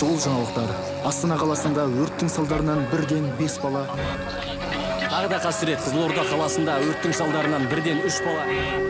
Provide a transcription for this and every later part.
Шұғыл жаңалықтар. Астана қаласында өрттің салдарынан бірден 5 бала. Тағы да қасірет, Қызылорда қаласында өрттің салдарынан бірден 3 бала.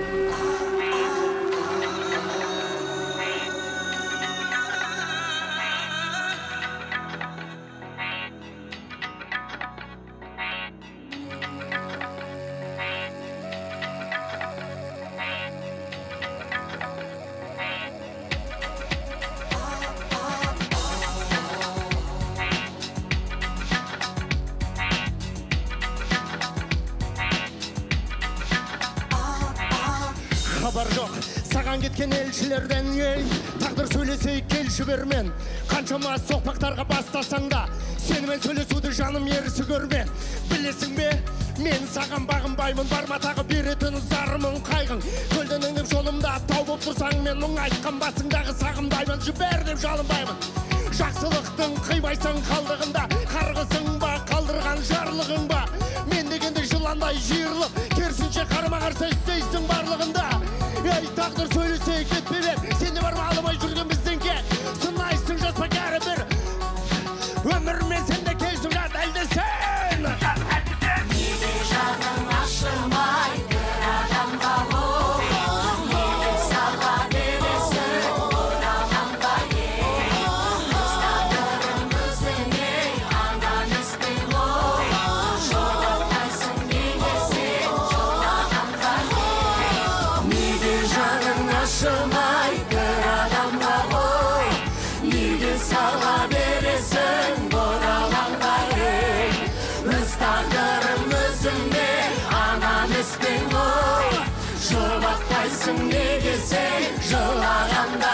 Хабар жоқ, саған кеткен елшілерден тағдыр сөйлесейік келші бермен. Қаншама соқпақтарға бастасаң да, сенімен сөйлесуді жаным ерісі көрме. Білесің бе, мен саған бағынбаймын, барма тағы беретін зарымын қайғың. Көлден өңдеп жолымда тау боп тұрсаң, мен мұң айтқан басыңдағы сағымдаймын, жібер деп жалынбаймын. Жақсылықтың қимайсың қалдығында, қарғысың ба, қалдырған жарлығың ба? Мен дегенде жыландай жиырылып, керісінше қарама-қарсы істейсің барлығында. Ей, тағдыр сөйлесейік кетпе, сен де бар ма аламай жүрген бізденге? Сынайсың жаспа кәрі бір өмірмен, сен де келсің жат әлде сен. Неге жаның ашылмай бір адамға ол? Неге сала бересің оралғанға ел? Өз тағдырың өзіңе аңдан іспен ол. Жолатпайсың неге сен жолағанға ел? Неге жаның ашылмай бір адамға ол? Неге сала бересің оралғанға ел? Өз тағдырым өзіңе анам іспен ғой. Жұбатпайсың неге сен жылағанда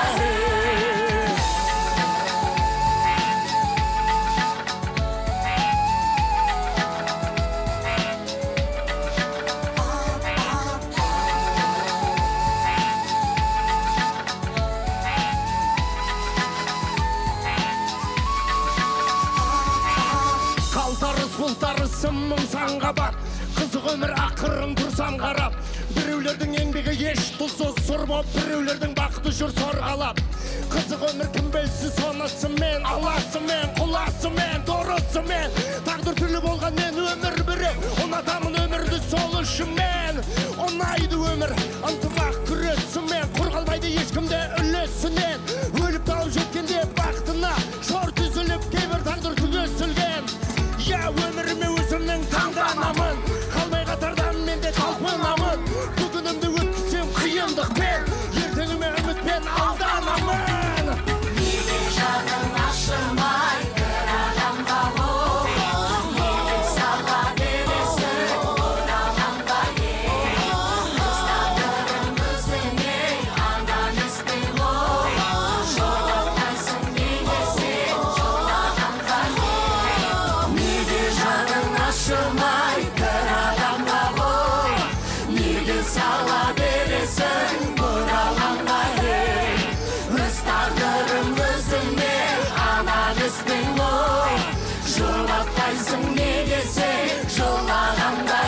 Қалтарыс бұлтарысым мұң санға бар, қызық өмір ақырын тұрсам қарап. Біреулердің еңбегі еш тұзсыз сұр боп, біреулердің бақыты жүр сорғалап. Қызық өмір кім білсіз сонысымен, аласымен, құласымен, дұрысымен. Тағдыр түрлі болған мен өмір бірі, ұнатамын өмірді сол үшін мен. Ұнайды өмір ынтымақ күресімен, құр қалмайды ешкімде үлесінен. Өліп тауып жеткенде бақытына шор түзіліп, кейбір тағдыр түгесілген. Я өміріме өзімнің таңданамын, қалмай қатардан мен де талпынамын. Бүгінімді өткізсем қиындықпен, ертеңіме үмітпен алданамын. неге жаның ашылмай бір адамға ол? Неге сала бересің оралғанға ел? Өз тағдырың өзіңе аңдан іспен ғой. Жолатпайсың неге сен жолағанға ел? Неге жаның ашылмай бір адамға ол? Неге сала бересің оралғанға ел? Өз тағдырым өзіңе анам іспен ғой. Жұбатпайсың неге сен жылағанда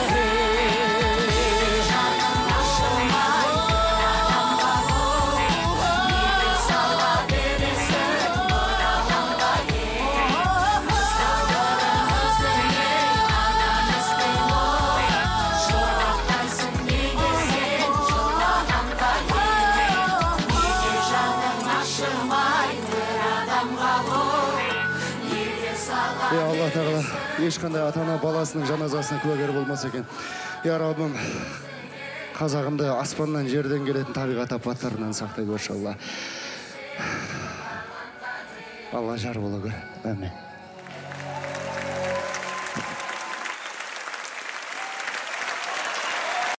жаның ашылмай бір адамға ол? Неге сала бересің оралғанға ел? Өз тағдырым өзіңе анам іспен ғой. Жұбатпайсың неге сен жылағанға ел? Неге жаның ашылмай бір адамға ол? Неге сала Я Алла Тағала, ешқандай ата-ана баласының жаназасына куәгер болмаса екен. Я Раббым, қазағымды аспаннан жерден келетін табиғат апаттарынан сақтай көрші Алла. Алла жар бола көр. Әмин.